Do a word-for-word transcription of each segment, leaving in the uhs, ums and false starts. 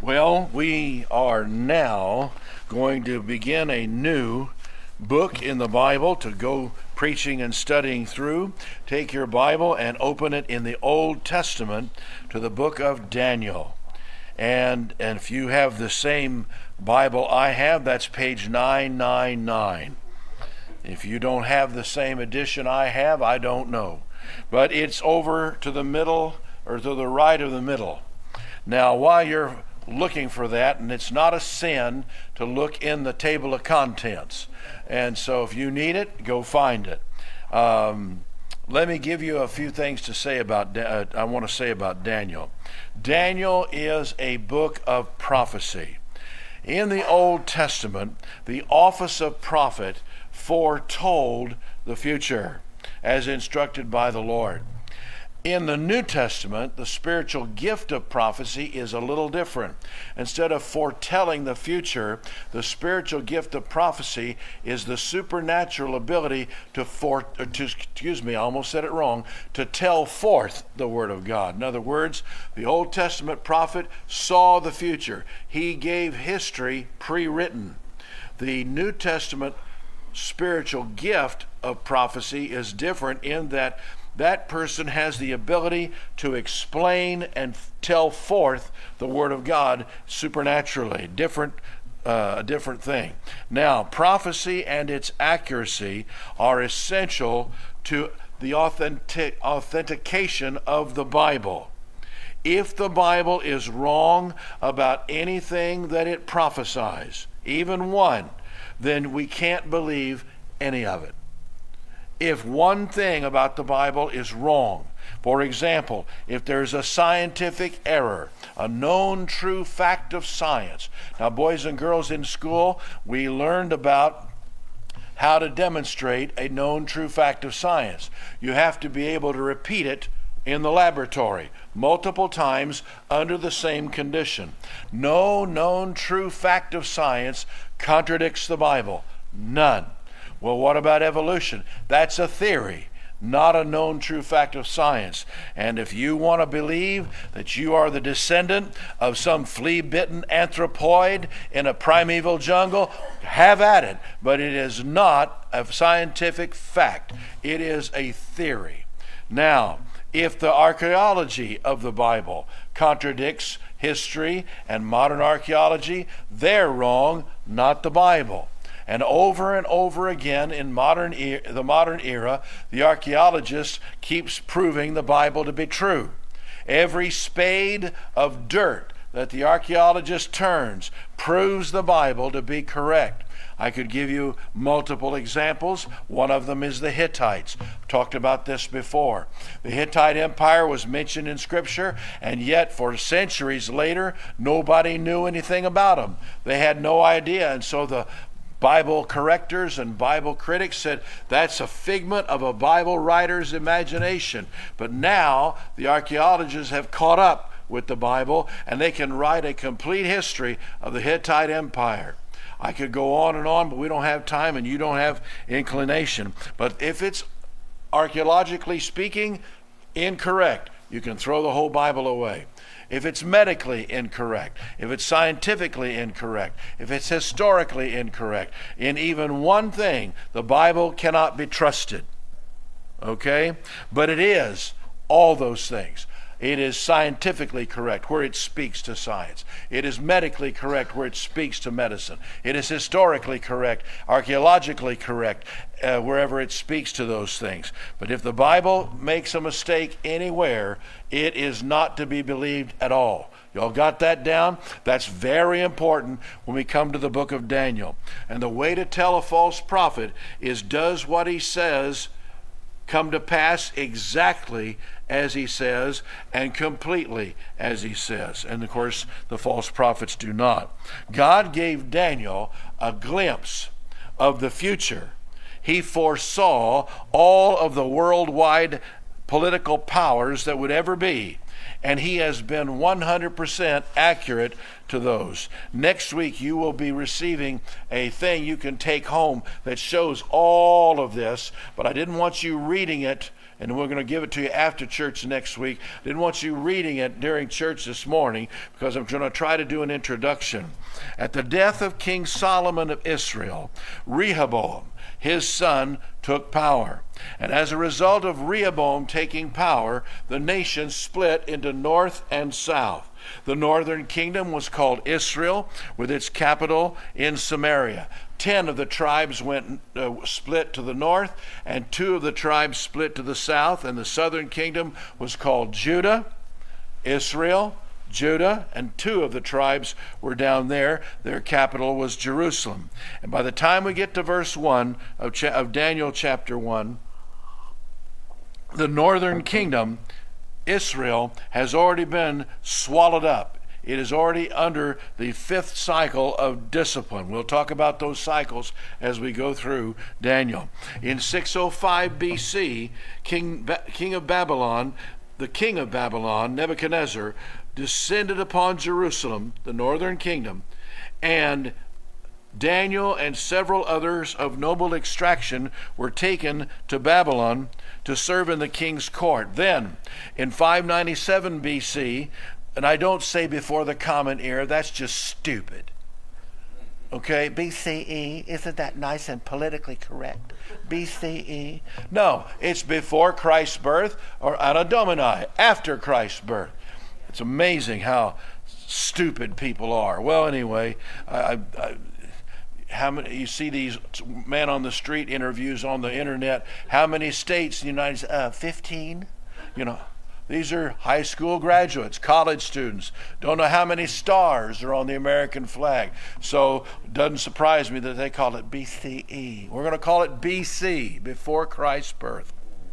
Well, we are now going to begin a new book in the Bible to go preaching and studying through. Take your Bible and open it in the Old Testament to the book of Daniel. And, and if you have the same Bible I have, that's page nine ninety-nine. If you don't have the same edition I have, I don't know. But it's over to the middle, or to the right of the middle. Now, while you're looking for that, and it's not a sin to look in the table of contents, and so if you need it, go find it. Um, let me give you a few things to say about uh, I want to say about Daniel. Daniel is a book of prophecy. In the Old Testament, the office of prophet foretold the future as instructed by the Lord. In the New Testament, the spiritual gift of prophecy is a little different. Instead of foretelling the future, the spiritual gift of prophecy is the supernatural ability to, for, to excuse me, I almost said it wrong, to tell forth the Word of God. In other words, the Old Testament prophet saw the future. He gave history pre-written. The New Testament spiritual gift of prophecy is different in that that person has the ability to explain and f- tell forth the Word of God supernaturally. Different, uh, a different thing. Now, prophecy and its accuracy are essential to the authentic- authentication of the Bible. If the Bible is wrong about anything that it prophesies, even one, then we can't believe any of it. If one thing about the Bible is wrong, for example, if there's a scientific error, a known true fact of science. Now, boys and girls in school, we learned about how to demonstrate a known true fact of science. You have to be able to repeat it in the laboratory multiple times under the same condition. No known true fact of science contradicts the Bible. None. Well, what about evolution? That's a theory, not a known true fact of science. And if you want to believe that you are the descendant of some flea-bitten anthropoid in a primeval jungle, have at it. But it is not a scientific fact. It is a theory. Now, if the archaeology of the Bible contradicts history and modern archaeology, they're wrong, not the Bible. And over and over again in modern e- the modern era, the archaeologist keeps proving the Bible to be true. Every spade of dirt that the archaeologist turns proves the Bible to be correct. I could give you multiple examples. One of them is the Hittites. I've talked about this before. The Hittite Empire was mentioned in Scripture, and yet for centuries later, nobody knew anything about them. They had no idea, and so the Bible correctors and Bible critics said that's a figment of a Bible writer's imagination. But now the archaeologists have caught up with the Bible, and they can write a complete history of the Hittite Empire. I could go on and on, but we don't have time and you don't have inclination. But if it's archaeologically speaking incorrect, you can throw the whole Bible away. If it's medically incorrect, if it's scientifically incorrect, if it's historically incorrect, in even one thing, the Bible cannot be trusted. Okay? But it is all those things. It is scientifically correct where it speaks to science. It is medically correct where it speaks to medicine. It is historically correct, archaeologically correct, uh, wherever it speaks to those things. But if the Bible makes a mistake anywhere, it is not to be believed at all. Y'all got that down? That's very important when we come to the book of Daniel. And the way to tell a false prophet is, does what he says come to pass exactly as he says and completely as he says? And of course, the false prophets do not. God gave Daniel a glimpse of the future. He foresaw all of the worldwide political powers that would ever be, and he has been one hundred percent accurate to those. Next week you will be receiving a thing you can take home that shows all of this, but I didn't want you reading it And we're going to give it to you after church next week. Didn't want you reading it during church this morning because I'm going to try to do an introduction. At the death of King Solomon of Israel, Rehoboam, his son, took power. And as a result of Rehoboam taking power, the nation split into north and south. The northern kingdom was called Israel, with its capital in Samaria. Ten of the tribes went uh, split to the north, and two of the tribes split to the south, and the southern kingdom was called Judah, Israel, Judah, and two of the tribes were down there. Their capital was Jerusalem. And by the time we get to verse one of, cha- of Daniel chapter one, the northern kingdom, Israel, has already been swallowed up. It is already under the fifth cycle of discipline. We'll talk about those cycles as we go through Daniel. In six oh five B C, King, ba- King of Babylon, the king of Babylon, Nebuchadnezzar, descended upon Jerusalem, the northern kingdom, and Daniel and several others of noble extraction were taken to Babylon to serve in the king's court. Then, in five ninety-seven B C, and I don't say before the Common Era, that's just stupid. Okay, B C E, isn't that nice and politically correct? B C E? No, it's before Christ's birth, or Anno Domini, after Christ's birth. It's amazing how stupid people are. Well, anyway, I, I, how many, you see these man on the street interviews on the internet. How many states in the United States? Uh, fifteen? You know, these are high school graduates, college students. Don't know how many stars are on the American flag. So it doesn't surprise me that they call it B C E. We're going to call it B C, before Christ's birth.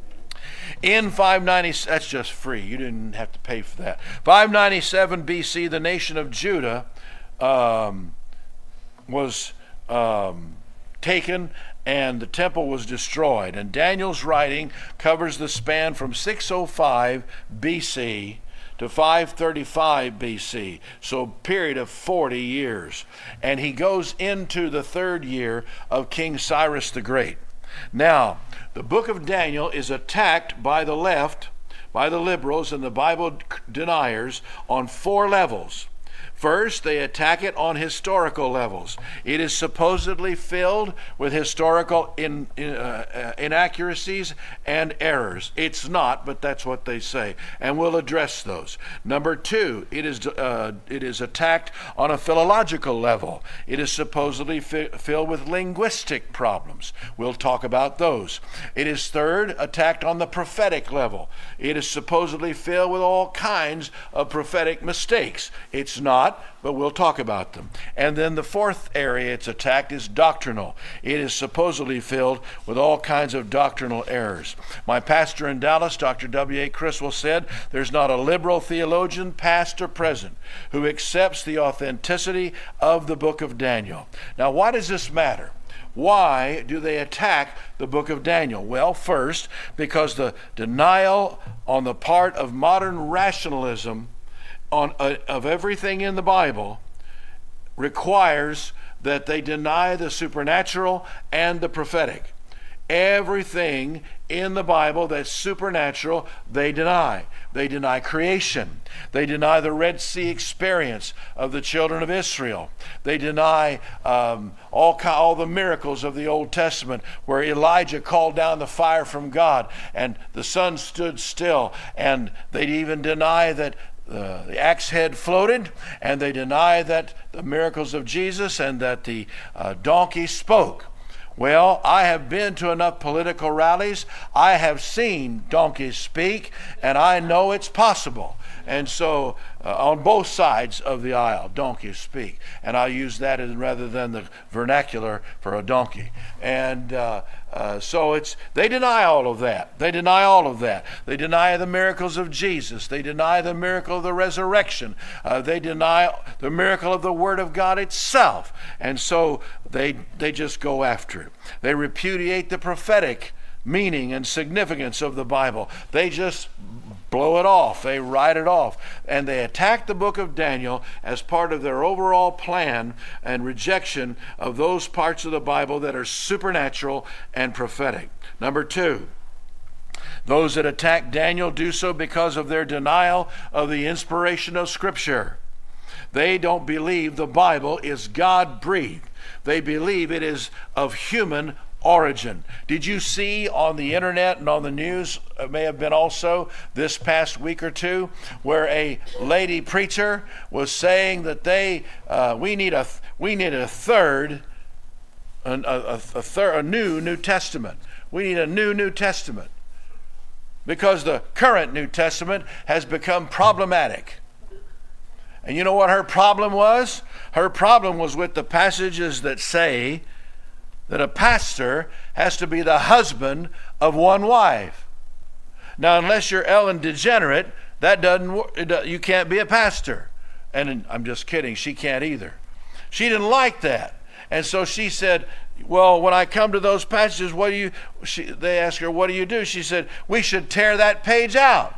In five ninety, that's just free. You didn't have to pay for that. five ninety-seven B C, the nation of Judah um, was um, taken, and the temple was destroyed. And Daniel's writing covers the span from six oh five B C to five thirty-five B C, so a period of forty years. And he goes into the third year of King Cyrus the Great. Now, the book of Daniel is attacked by the left, by the liberals and the Bible deniers on four levels. First, they attack it on historical levels. It is supposedly filled with historical in, in, uh, inaccuracies and errors. It's not, but that's what they say, and we'll address those. Number two, it is uh, it is attacked on a philological level. It is supposedly fi- filled with linguistic problems. We'll talk about those. It is third, attacked on the prophetic level. It is supposedly filled with all kinds of prophetic mistakes. It's not, but we'll talk about them. And then the fourth area it's attacked is doctrinal. It is supposedly filled with all kinds of doctrinal errors. My pastor in Dallas, Doctor W A Criswell, said, there's not a liberal theologian, past or present, who accepts the authenticity of the book of Daniel. Now, why does this matter? Why do they attack the book of Daniel? Well, first, because the denial on the part of modern rationalism on uh, of everything in the Bible requires that they deny the supernatural and the prophetic. Everything in the Bible that's supernatural, they deny. They deny creation. They deny the Red Sea experience of the children of Israel. They deny um, all, all the miracles of the Old Testament, where Elijah called down the fire from God and the sun stood still. And they even deny that Uh, the axe head floated, and they deny that the miracles of Jesus and that the uh, donkey spoke. Well, I have been to enough political rallies. I have seen donkeys speak, and I know it's possible. And so uh, on both sides of the aisle, donkeys speak. And I use that as, rather than the vernacular for a donkey. And uh, uh, so it's they deny all of that. They deny all of that. They deny the miracles of Jesus. They deny the miracle of the resurrection. Uh, they deny the miracle of the Word of God itself. And so they they just go after it. They repudiate the prophetic meaning and significance of the Bible. They just blow it off. They write it off. And they attack the book of Daniel as part of their overall plan and rejection of those parts of the Bible that are supernatural and prophetic. Number two, Those that attack Daniel do so because of their denial of the inspiration of Scripture. They don't believe the Bible is God-breathed. They believe it is of human origin. Did you see on the internet and on the news, it may have been also this past week or two, where a lady preacher was saying that they uh, we need a we need a third a, a, a third a new New Testament. We need a new New Testament because the current New Testament has become problematic. And you know what her problem was? Her problem was with the passages that say that a pastor has to be the husband of one wife. Now, unless you're Ellen DeGenerate, that doesn't work. You can't be a pastor. And I'm just kidding. She can't either. She didn't like that. And so she said, well, when I come to those passages, what do you, she, they asked her, what do you do? She said, we should tear that page out.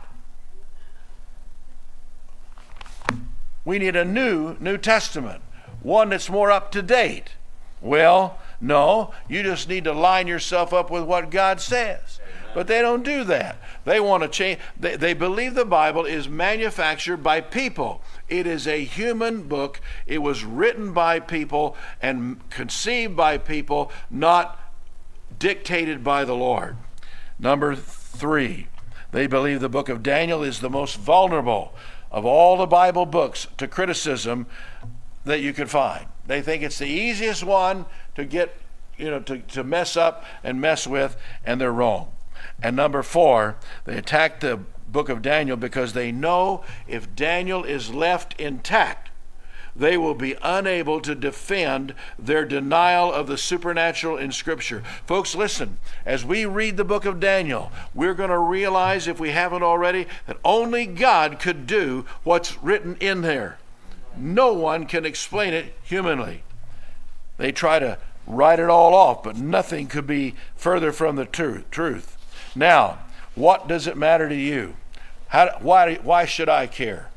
We need a new New Testament, one that's more up to date. Well, no, you just need to line yourself up with what God says. Amen. But they don't do that. They want to change. They, they believe the Bible is manufactured by people. It is a human book. It was written by people and conceived by people, not dictated by the Lord. Number three, they believe the book of Daniel is the most vulnerable of all the Bible books to criticism that you could find. They think it's the easiest one to get, you know, to, to mess up and mess with, and they're wrong. And number four, they attack the book of Daniel because they know if Daniel is left intact, they will be unable to defend their denial of the supernatural in Scripture. Folks, listen, as we read the book of Daniel, we're going to realize, if we haven't already, that only God could do what's written in there. No one can explain it humanly. They try to write it all off, but nothing could be further from the truth. Now, what does it matter to you? How, why, why should I care?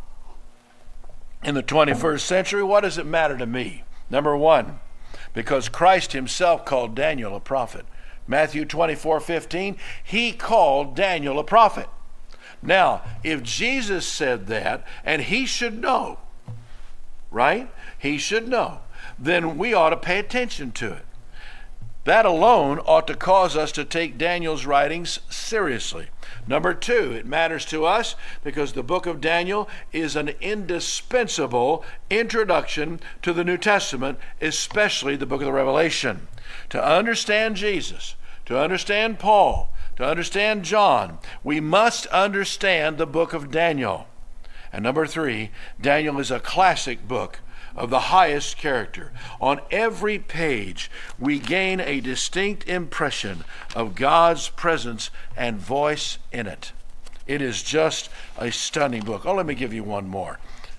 In the twenty-first century, what does it matter to me? Number one, because Christ himself called Daniel a prophet. Matthew twenty-four fifteen, he called Daniel a prophet. Now, if Jesus said that, and he should know, right? He should know. Then we ought to pay attention to it. That alone ought to cause us to take Daniel's writings seriously. Number two, it matters to us because the book of Daniel is an indispensable introduction to the New Testament, especially the book of the Revelation. To understand Jesus, to understand Paul, to understand John, we must understand the book of Daniel. And number three, Daniel is a classic book of the highest character. On every page, we gain a distinct impression of God's presence and voice in it. It is just a stunning book. Oh, let me give you one more.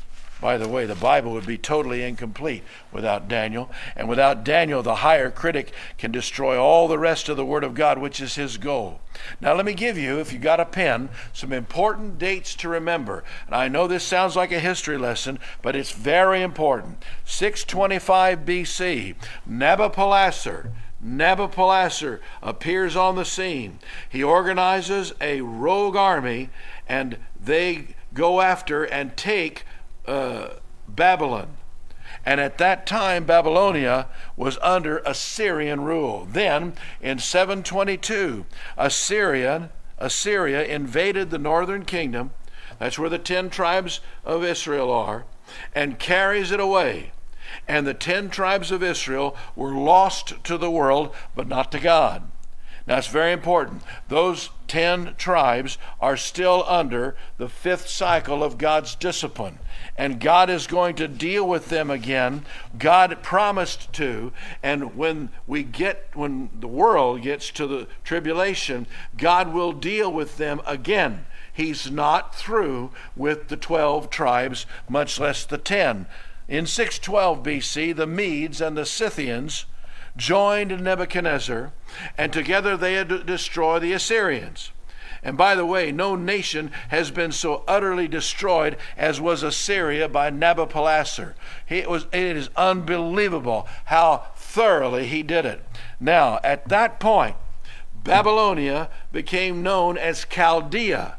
By the way, the Bible would be totally incomplete without Daniel. And without Daniel, the higher critic can destroy all the rest of the Word of God, which is his goal. Now, let me give you, if you got a pen, some important dates to remember. And I know this sounds like a history lesson, but it's very important. six twenty-five B C, Nabopolassar. Nabopolassar appears on the scene. He organizes a rogue army, and they go after and take Uh, Babylon. And at that time, Babylonia was under Assyrian rule. Then, in seven twenty-two, Assyria, Assyria invaded the northern kingdom. That's where the ten tribes of Israel are, and carries it away. And the ten tribes of Israel were lost to the world, but not to God. Now, it's very important. Those ten tribes are still under the fifth cycle of God's discipline. And God is going to deal with them again. God promised to. And when we get, when the world gets to the tribulation, God will deal with them again. He's not through with the twelve tribes, much less the ten. In six twelve B C, the Medes and the Scythians joined Nebuchadnezzar, and together they had destroyed the Assyrians. And by the way, no nation has been so utterly destroyed as was Assyria by Nabopolassar. He, it, was, it is unbelievable how thoroughly he did it. Now, at that point, Babylonia became known as Chaldea.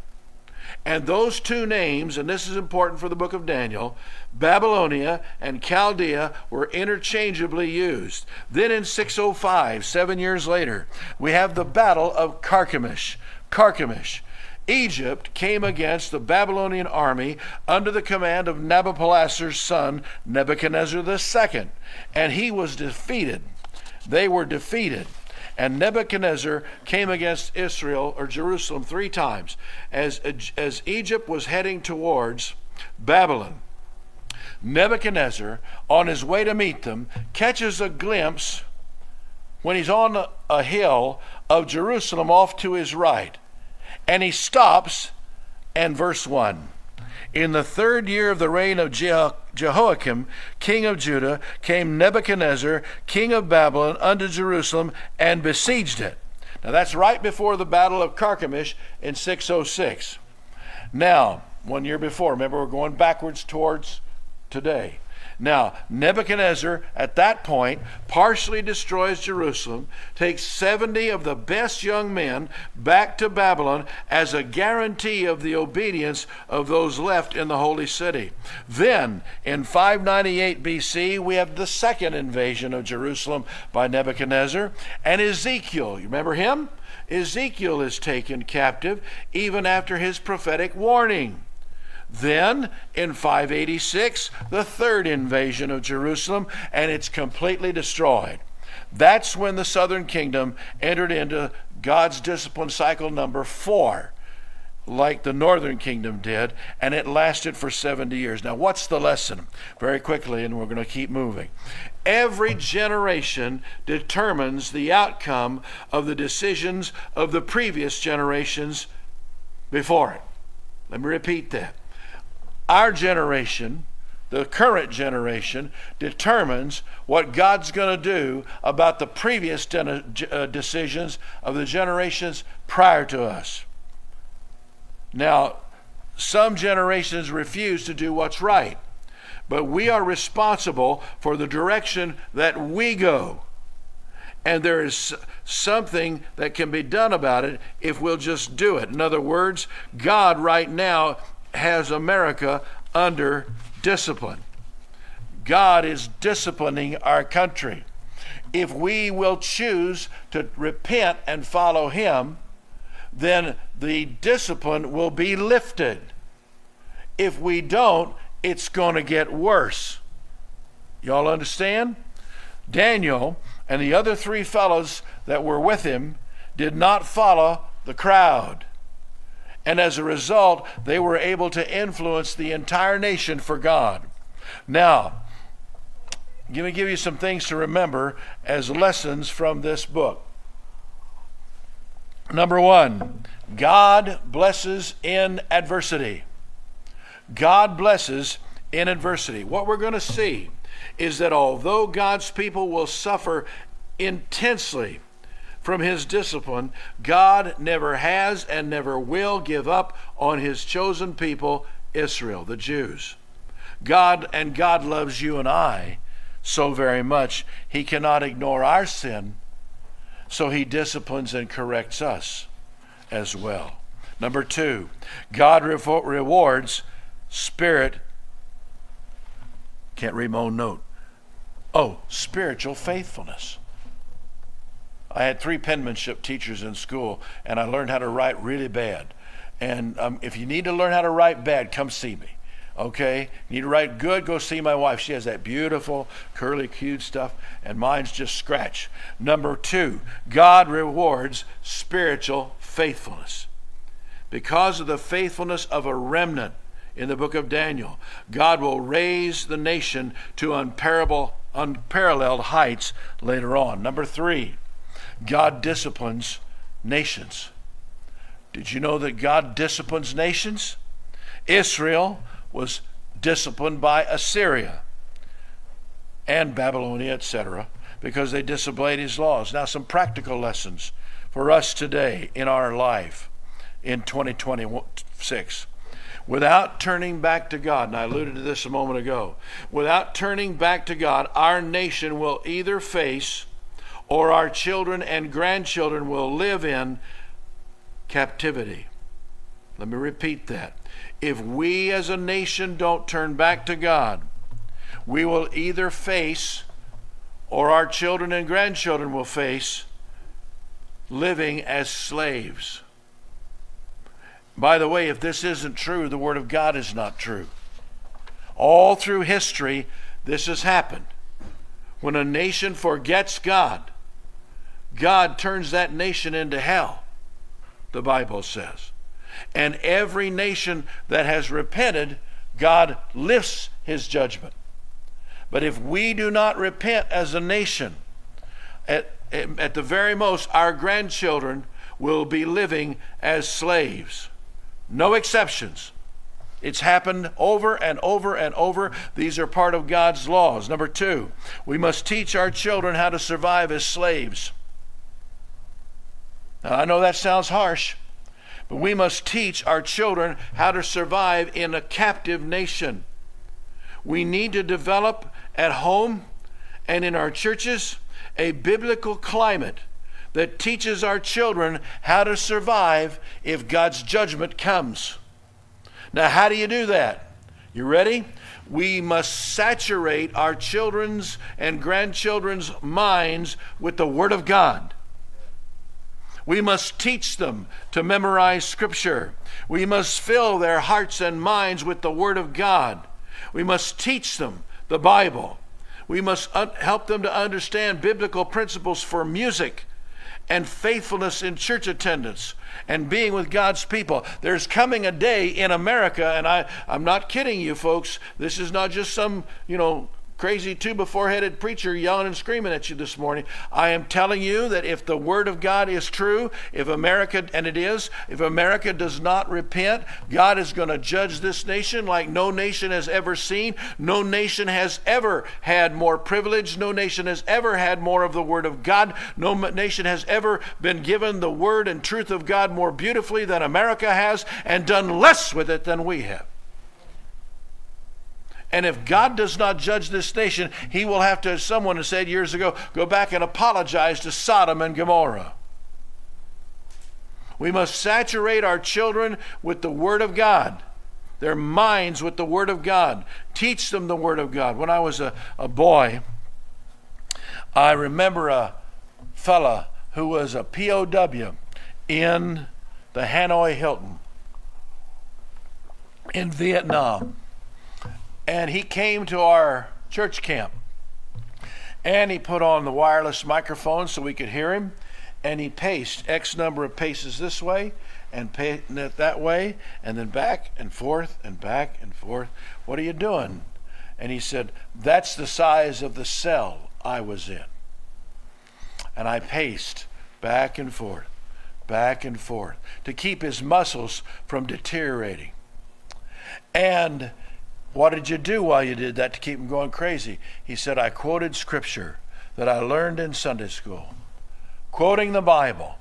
And those two names, and this is important for the book of Daniel, Babylonia and Chaldea were interchangeably used. Then in six oh five, seven years later, we have the Battle of Carchemish. Carchemish. Egypt came against the Babylonian army under the command of Nabopolassar's son, Nebuchadnezzar the Second, and he was defeated. They were defeated. And Nebuchadnezzar came against Israel or Jerusalem three times as, as Egypt was heading towards Babylon. Nebuchadnezzar, on his way to meet them, catches a glimpse when he's on a, a hill of Jerusalem off to his right. And he stops, and verse one. In the third year of the reign of Je- Jehoiakim, king of Judah, came Nebuchadnezzar, king of Babylon, unto Jerusalem, and besieged it. Now that's right before the Battle of Carchemish in six oh six. Now, one year before, remember we're going backwards towards today. Now, Nebuchadnezzar, at that point, partially destroys Jerusalem, takes seventy of the best young men back to Babylon as a guarantee of the obedience of those left in the holy city. Then, in five ninety-eight B C, we have the second invasion of Jerusalem by Nebuchadnezzar, and Ezekiel, you remember him? Ezekiel is taken captive even after his prophetic warning. Then, in five eighty-six, the third invasion of Jerusalem, and it's completely destroyed. That's when the southern kingdom entered into God's discipline cycle number four, like the northern kingdom did, and it lasted for seventy years. Now, what's the lesson? Very quickly, and we're going to keep moving. Every generation determines the outcome of the decisions of the previous generations before it. Let me repeat that. Our generation, the current generation, determines what God's going to do about the previous de- uh, decisions of the generations prior to us. Now, some generations refuse to do what's right, but we are responsible for the direction that we go. And there is something that can be done about it if we'll just do it. In other words, God right now has America under discipline. God is disciplining our country. If we will choose to repent and follow him, then the discipline will be lifted. If we don't, it's going to get worse. Y'all understand? Daniel and the other three fellows that were with him did not follow the crowd. And as a result, they were able to influence the entire nation for God. Now, let me give you some things to remember as lessons from this book. Number one, God blesses in adversity. God blesses in adversity. What we're going to see is that although God's people will suffer intensely from his discipline, God never has and never will give up on his chosen people, Israel, the Jews. God, and God loves you and I so very much, he cannot ignore our sin, so he disciplines and corrects us as well. Number two, God revo- rewards spirit, can't read my own note, oh, spiritual faithfulness. I had three penmanship teachers in school, and I learned how to write really bad. And um, if you need to learn how to write bad, come see me. Okay? You need to write good, go see my wife. She has that beautiful, curly, cute stuff, and mine's just scratch. Number two, God rewards spiritual faithfulness. Because of the faithfulness of a remnant in the book of Daniel, God will raise the nation to unparalleled, unparalleled heights later on. Number three, God disciplines nations. Did you know that God disciplines nations? Israel was disciplined by Assyria and Babylonia, et cetera, because they disobeyed his laws. Now, some practical lessons for us today in our life in twenty twenty-six. Without turning back to God, and I alluded to this a moment ago, without turning back to God, our nation will either face or our children and grandchildren will live in captivity. Let me repeat that. If we as a nation don't turn back to God, we will either face, or our children and grandchildren will face, living as slaves. By the way, if this isn't true, the Word of God is not true. All through history, this has happened. When a nation forgets God, God turns that nation into hell, the Bible says. And every nation that has repented, God lifts his judgment. But if we do not repent as a nation, at, at the very most, our grandchildren will be living as slaves. No exceptions. It's happened over and over and over. These are part of God's laws. Number two, we must teach our children how to survive as slaves. Now, I know that sounds harsh, but we must teach our children how to survive in a captive nation. We need to develop at home and in our churches a biblical climate that teaches our children how to survive if God's judgment comes. Now, how do you do that? You ready? We must saturate our children's and grandchildren's minds with the Word of God. We must teach them to memorize Scripture. We must fill their hearts and minds with the Word of God. We must teach them the Bible. We must un- help them to understand biblical principles for music and faithfulness in church attendance and being with God's people. There's coming a day in America, and I, I'm not kidding you folks, this is not just some, you know, crazy two-before-headed preacher yelling and screaming at you this morning. I am telling you that if the Word of God is true, if America, and it is, if America does not repent, God is going to judge this nation like no nation has ever seen. No nation has ever had more privilege. No nation has ever had more of the Word of God. No nation has ever been given the Word and truth of God more beautifully than America has, and done less with it than we have. And if God does not judge this nation, he will have to, as someone has said years ago, go back and apologize to Sodom and Gomorrah. We must saturate our children with the Word of God, their minds with the Word of God. Teach them the Word of God. When I was a, a boy, I remember a fella who was a P O W in the Hanoi Hilton in Vietnam. And he came to our church camp, and he put on the wireless microphone so we could hear him, and he paced X number of paces this way and paced it that way, and then back and forth and back and forth. What are you doing? And he said, that's the size of the cell I was in. And I paced back and forth, back and forth to keep his muscles from deteriorating. And what did you do while you did that to keep him going crazy? He said, I quoted Scripture that I learned in Sunday school, quoting the Bible.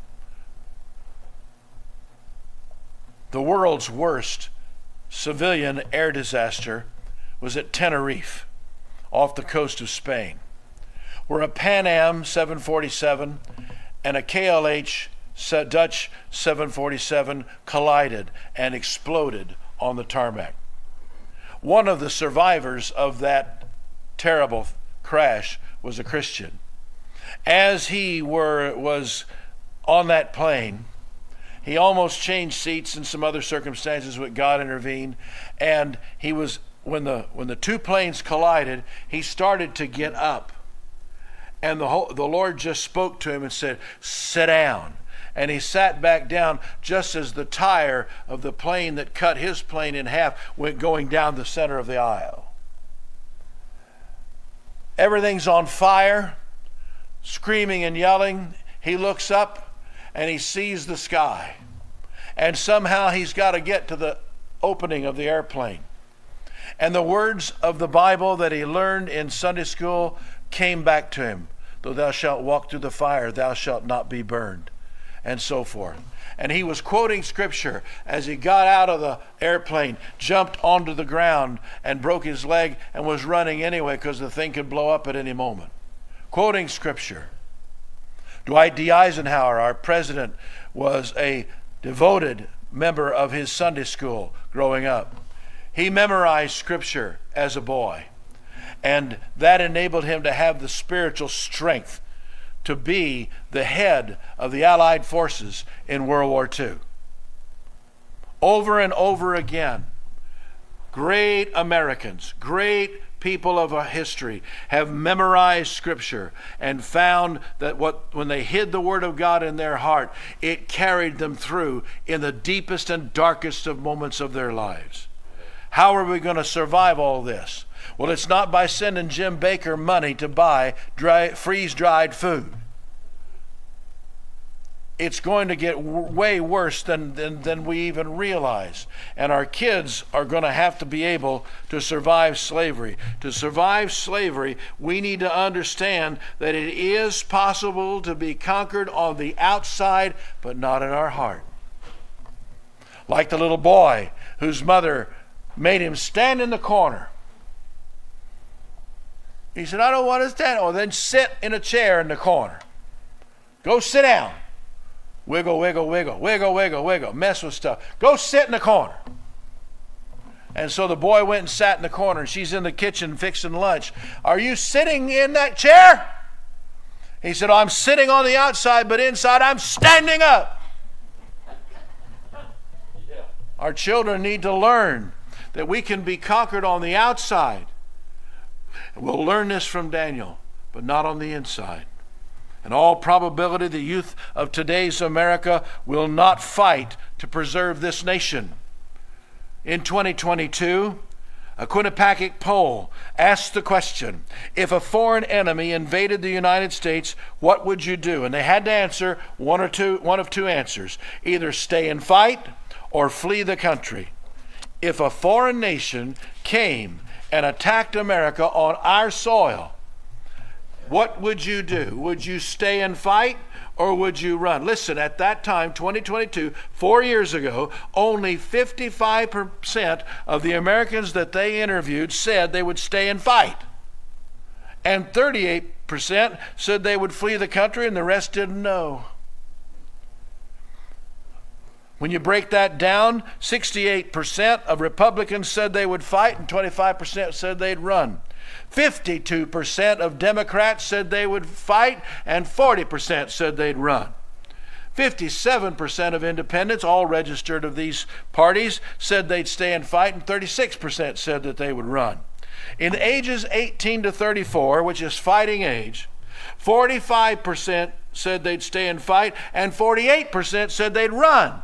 The world's worst civilian air disaster was at Tenerife, off the coast of Spain, where a Pan Am seven forty-seven and a K L H Dutch seven forty-seven collided and exploded on the tarmac. One of the survivors of that terrible crash was a Christian. As he were was on that plane, he almost changed seats in some other circumstances, but God intervened. And he was when the when the two planes collided, he started to get up, and the whole, the Lord just spoke to him and said, "Sit down." And he sat back down just as the tire of the plane that cut his plane in half went going down the center of the aisle. Everything's on fire, screaming and yelling. He looks up and he sees the sky. And somehow he's got to get to the opening of the airplane. And the words of the Bible that he learned in Sunday school came back to him. Though thou shalt walk through the fire, thou shalt not be burned. And so forth. And he was quoting Scripture as he got out of the airplane, jumped onto the ground and broke his leg and was running anyway because the thing could blow up at any moment. Quoting Scripture. Dwight D. Eisenhower, our president, was a devoted member of his Sunday school growing up. He memorized Scripture as a boy, and that enabled him to have the spiritual strength to be the head of the Allied forces in World War Two. Over and over again, great Americans, great people of our history have memorized Scripture and found that what when they hid the Word of God in their heart, it carried them through in the deepest and darkest of moments of their lives. How are we going to survive all this? Well, it's not by sending Jim Baker money to buy dry, freeze-dried food. It's going to get w- way worse than, than, than we even realize. And our kids are going to have to be able to survive slavery. To survive slavery, we need to understand that it is possible to be conquered on the outside, but not in our heart. Like the little boy whose mother made him stand in the corner. He said, I don't want to stand. Oh, then sit in a chair in the corner. Go sit down. Wiggle, wiggle, wiggle, wiggle, wiggle, wiggle, mess with stuff. Go sit in the corner. And so the boy went and sat in the corner, and she's in the kitchen fixing lunch. Are you sitting in that chair? He said, oh, I'm sitting on the outside, but inside I'm standing up. Yeah. Our children need to learn that we can be conquered on the outside. We'll learn this from Daniel, but not on the inside. In all probability, the youth of today's America will not fight to preserve this nation. In twenty twenty-two, a Quinnipiac poll asked the question, if a foreign enemy invaded the United States, what would you do? And they had to answer one or two, one of two answers. Either stay and fight or flee the country. If a foreign nation came and attacked America on our soil, what would you do? Would you stay and fight or would you run? Listen, at that time, twenty twenty-two, four years ago, only fifty-five percent of the Americans that they interviewed said they would stay and fight. And thirty-eight percent said they would flee the country, and the rest didn't know. When you break that down, sixty-eight percent of Republicans said they would fight and twenty-five percent said they'd run. fifty-two percent of Democrats said they would fight and forty percent said they'd run. fifty-seven percent of independents, all registered of these parties, said they'd stay and fight, and thirty-six percent said that they would run. In ages eighteen to thirty-four, which is fighting age, forty-five percent said they'd stay and fight, and forty-eight percent said they'd run.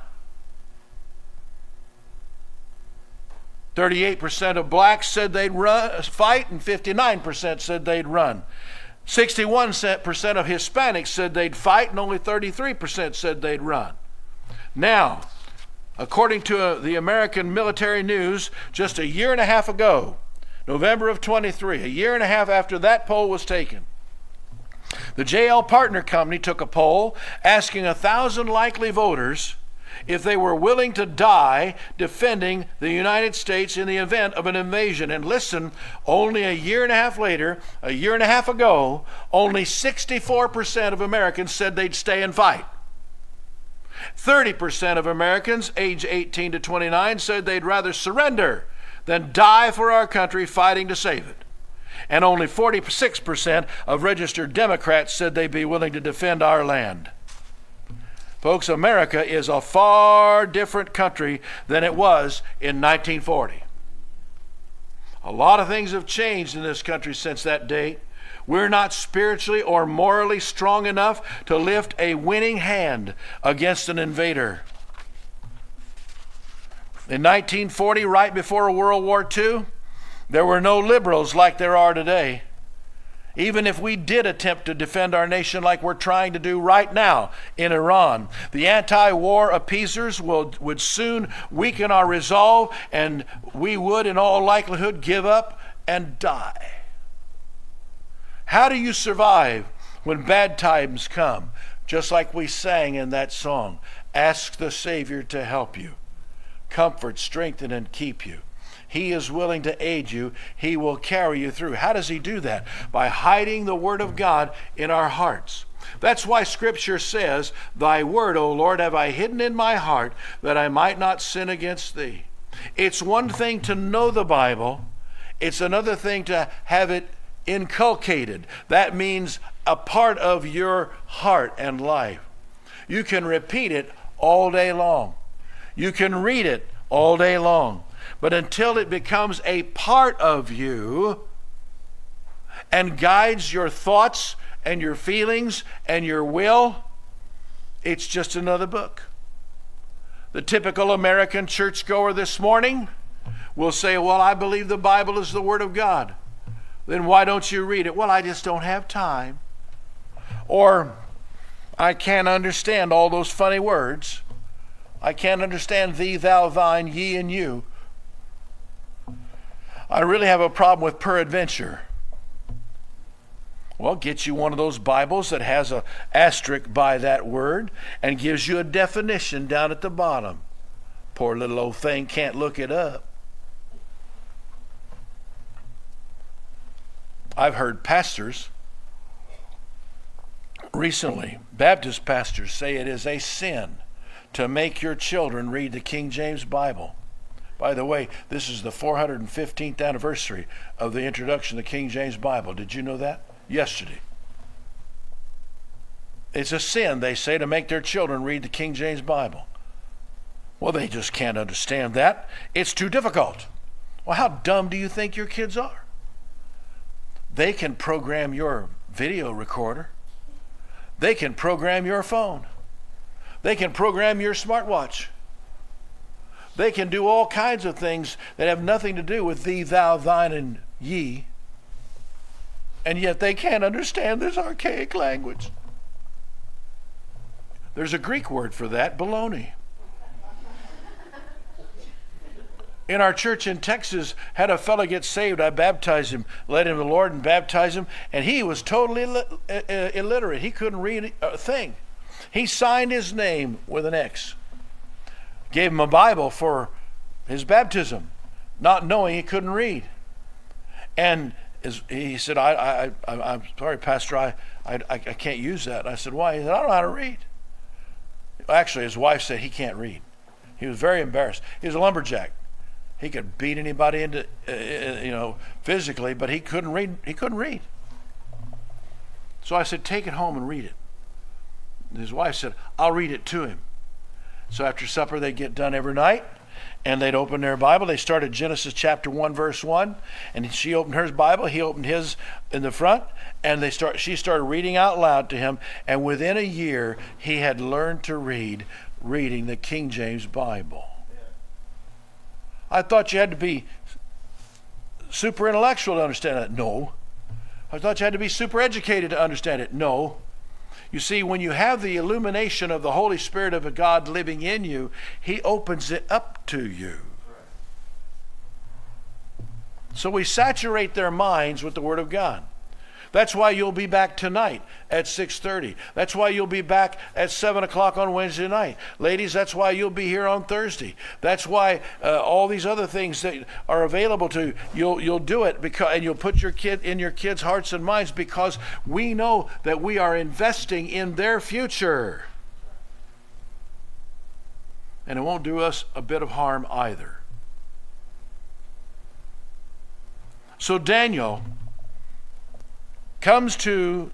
thirty-eight percent of blacks said they'd run, fight, and fifty-nine percent said they'd run. sixty-one percent of Hispanics said they'd fight, and only thirty-three percent said they'd run. Now, according to uh, the American Military News, just a year and a half ago, November of twenty-three, a year and a half after that poll was taken, the J L Partner Company took a poll asking a thousand likely voters if they were willing to die defending the United States in the event of an invasion. And listen, only a year and a half later, a year and a half ago, only sixty-four percent of Americans said they'd stay and fight. thirty percent of Americans age eighteen to twenty-nine said they'd rather surrender than die for our country fighting to save it. And only forty-six percent of registered Democrats said they'd be willing to defend our land. Folks, America is a far different country than it was in nineteen forty. A lot of things have changed in this country since that date. We're not spiritually or morally strong enough to lift a winning hand against an invader. In nineteen forty, right before World War Two, there were no liberals like there are today. Even if we did attempt to defend our nation like we're trying to do right now in Iran, the anti-war appeasers will, would soon weaken our resolve, and we would in all likelihood give up and die. How do you survive when bad times come? Just like we sang in that song, ask the Savior to help you, comfort, strengthen, and keep you. He is willing to aid you. He will carry you through. How does he do that? By hiding the Word of God in our hearts. That's why Scripture says, Thy word, O Lord, have I hidden in my heart, that I might not sin against thee. It's one thing to know the Bible. It's another thing to have it inculcated. That means a part of your heart and life. You can repeat it all day long. You can read it all day long. But until it becomes a part of you and guides your thoughts and your feelings and your will, it's just another book. The typical American churchgoer this morning will say, well, I believe the Bible is the Word of God. Then why don't you read it? Well, I just don't have time. Or, I can't understand all those funny words. I can't understand thee, thou, thine, ye, and you. I really have a problem with peradventure. Well, get you one of those Bibles that has an asterisk by that word and gives you a definition down at the bottom. Poor little old thing can't look it up. I've heard pastors recently, Baptist pastors, say it is a sin to make your children read the King James Bible. By the way, this is the four hundred fifteenth anniversary of the introduction of the King James Bible. Did you know that? Yesterday. It's a sin, they say, to make their children read the King James Bible. Well, they just can't understand that. It's too difficult. Well, how dumb do you think your kids are? They can program your video recorder. They can program your phone. They can program your smartwatch. They can do all kinds of things that have nothing to do with thee, thou, thine, and ye. And yet they can't understand this archaic language. There's a Greek word for that, baloney. In our church in Texas, had a fellow get saved. I baptized him, led him to the Lord and baptized him, and he was totally illiterate. He couldn't read a thing. He signed his name with an X. Gave him a Bible for his baptism, not knowing he couldn't read. And Is, he said, I, I, I, I'm sorry, Pastor, I, I, I can't use that. I said, why? He said, I don't know how to read. Actually, his wife said he can't read. He was very embarrassed. He was a lumberjack. He could beat anybody into, uh, you know, physically, but he couldn't read. He couldn't read. So I said, take it home and read it. And his wife said, I'll read it to him. So after supper, they'd get done every night. And they'd open their Bible. They started Genesis chapter one, verse one. And she opened her Bible. He opened his in the front. And they start. she started reading out loud to him. And within a year, he had learned to read, reading the King James Bible. I thought you had to be super intellectual to understand that. No. I thought you had to be super educated to understand it. No. You see, when you have the illumination of the Holy Spirit of God living in you, He opens it up to you. So we saturate their minds with the Word of God. That's why you'll be back tonight at six thirty. That's why you'll be back at seven o'clock on Wednesday night. Ladies, that's why you'll be here on Thursday. That's why uh, all these other things that are available to you, you'll, you'll do it because, and you'll put your kid in your kids' hearts and minds, because we know that we are investing in their future. And it won't do us a bit of harm either. So Daniel comes to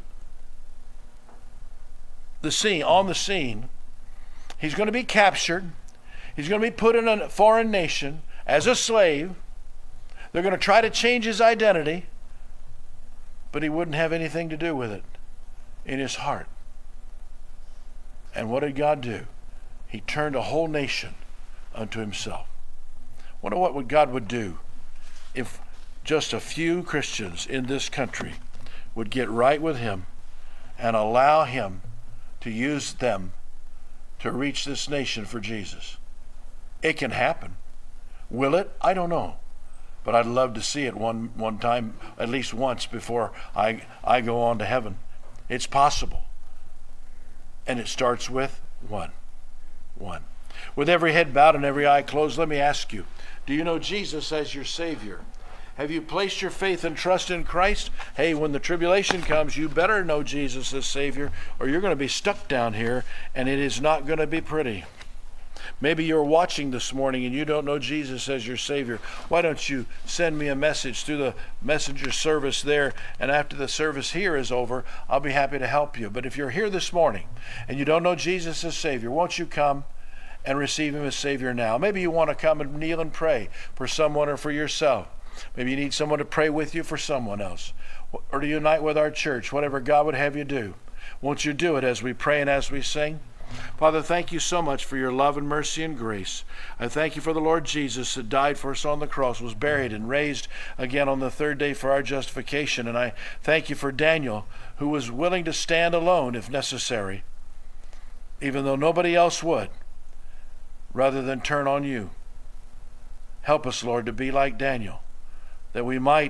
the scene, on the scene. He's going to be captured. He's going to be put in a foreign nation as a slave. They're going to try to change his identity, but he wouldn't have anything to do with it in his heart. And what did God do? He turned a whole nation unto himself. Wonder what God would do if just a few Christians in this country would get right with him and allow him to use them to reach this nation for Jesus. It can happen. Will it? I don't know. But I'd love to see it one, one time, at least once, before I, I go on to heaven. It's possible. And it starts with one. One. With every head bowed and every eye closed, let me ask you, do you know Jesus as your Savior? Have you placed your faith and trust in Christ? Hey, when the tribulation comes, you better know Jesus as Savior, or you're going to be stuck down here, and it is not going to be pretty. Maybe you're watching this morning and you don't know Jesus as your Savior. Why don't you send me a message through the messenger service there, and after the service here is over, I'll be happy to help you. But if you're here this morning and you don't know Jesus as Savior, won't you come and receive Him as Savior now? Maybe you want to come and kneel and pray for someone or for yourself. Maybe you need someone to pray with you for someone else, or to unite with our church, whatever God would have you do. Won't you do it as we pray and as we sing? Father, thank you so much for your love and mercy and grace. I thank you for the Lord Jesus that died for us on the cross, was buried and raised again on the third day for our justification. And I thank you for Daniel, who was willing to stand alone if necessary, even though nobody else would, rather than turn on you. Help us, Lord, to be like Daniel, that we might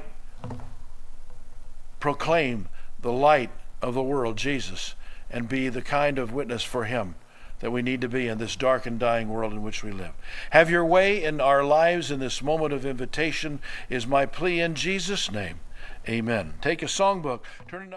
proclaim the light of the world, Jesus, and be the kind of witness for Him that we need to be in this dark and dying world in which we live. Have your way in our lives in this moment of invitation is my plea in Jesus' name. Amen. Take a songbook, turn it up.